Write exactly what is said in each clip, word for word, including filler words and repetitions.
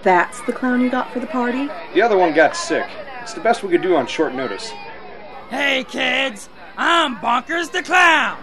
That's the clown you got for the party? The other one got sick. It's the best we could do on short notice. Hey, kids! I'm Bonkers the Clown!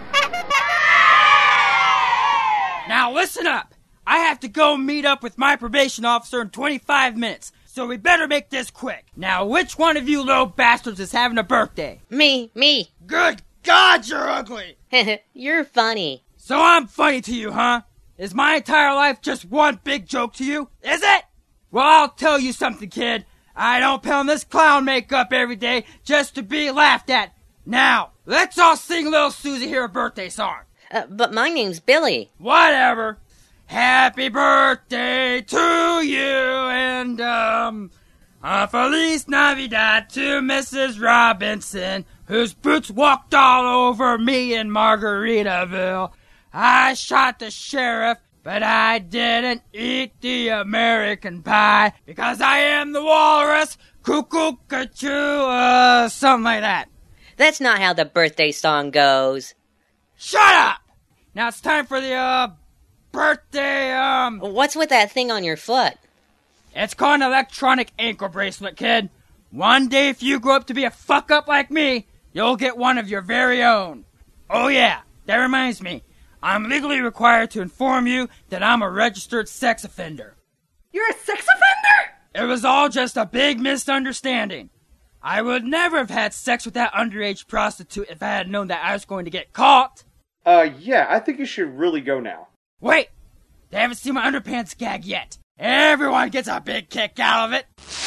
Now listen up! I have to go meet up with my probation officer in twenty-five minutes, so we better make this quick. Now, which one of you little bastards is having a birthday? Me, me. Good God, you're ugly! You're funny. So I'm funny to you, huh? Is my entire life just one big joke to you? Is it? Well, I'll tell you something, kid. I don't put on this clown makeup every day just to be laughed at. Now, let's all sing Little Susie here a birthday song. Uh, but my name's Billy. Whatever. Happy birthday to you, and, um, a Feliz Navidad to Missus Robinson, whose boots walked all over me in Margaritaville. I shot the sheriff, but I didn't eat the American pie, because I am the walrus, cuckoo-ca-choo, uh, something like that. That's not how the birthday song goes. Shut up! Now it's time for the, uh, birthday, um... What's with that thing on your foot? It's called an electronic ankle bracelet, kid. One day if you grow up to be a fuck-up like me, you'll get one of your very own. Oh yeah, that reminds me. I'm legally required to inform you that I'm a registered sex offender. You're a sex offender? It was all just a big misunderstanding. I would never have had sex with that underage prostitute if I had known that I was going to get caught. Uh, yeah, I think you should really go now. Wait! They haven't seen my underpants gag yet. Everyone gets a big kick out of it.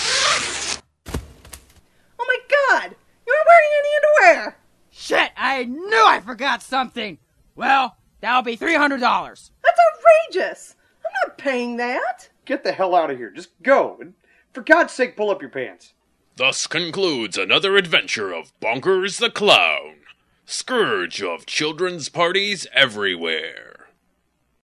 Oh my God! You aren't wearing any underwear! Shit, I knew I forgot something. Well, that'll be three hundred dollars. That's outrageous! I'm not paying that! Get the hell out of here. Just go. And for God's sake, pull up your pants. Thus concludes another adventure of Bonkers the Clown, scourge of children's parties everywhere.